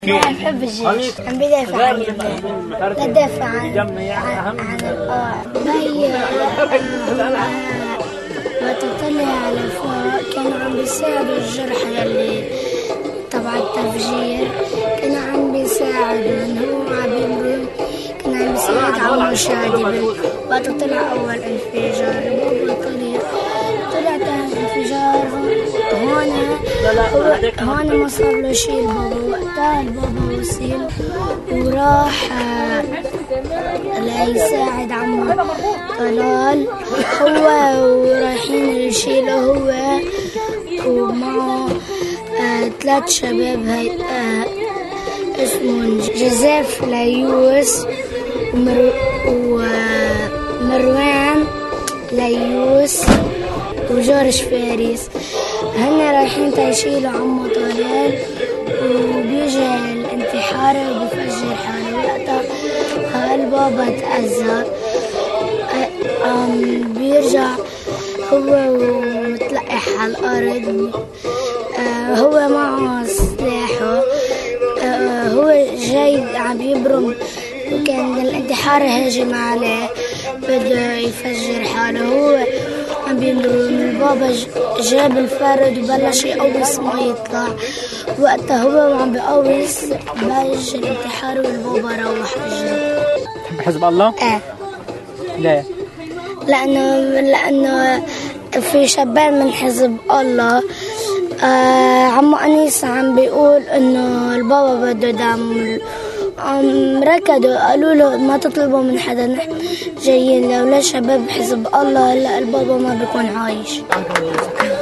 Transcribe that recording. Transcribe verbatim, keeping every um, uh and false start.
أنا بحب الجيش، عم بدافع عن لبنان، بدافع عن عن عن الأرض. وتطلع على فوق كانوا عم بيساعدوا الجرحى اللي تبع التفجير، كانوا عم بيساعدوا إن هو عم بيمروا، كان عم بيساعد عمو شادي. وقت طلع أول انفجار بابا طلع طلع تاني انفجار هون هون ما صار له شيء. البابا وقتها البابا وصل وراح ليساعد عمو طلال، هو ورايحين يشيله هو ومعه آه ثلاث شباب. هاي آه اسمهم جوزيف ليوس ومر ومروان ليوس وجورج فارس. هن رايحين تيشيلوا عمو طلال وبيجي الانتحار وبيفجر حاله. وقتها البابا تأذى، بيرجع هو ومتلقح على الأرض، هو معه سلاحه، هو جاي عم يبرم وكان الانتحار هاجم عليه بده يفجر حاله. هو عم بيمرم، البابا جاب الفرد وبلش يقوص ما يطلع. وقتها هو عم بيقوص بلش الانتحار والبابا روح الجو. تحب حزب الله؟ ايه. ليه؟ لأنه لأنه في شباب من حزب الله. آه عمو أنيس عم بيقول إنه البابا بده دم، عم ركضوا قالوا له ما تطلبوا من حدا، نحن جايين لولا شباب حزب الله هلا البابا ما بيكون عايش.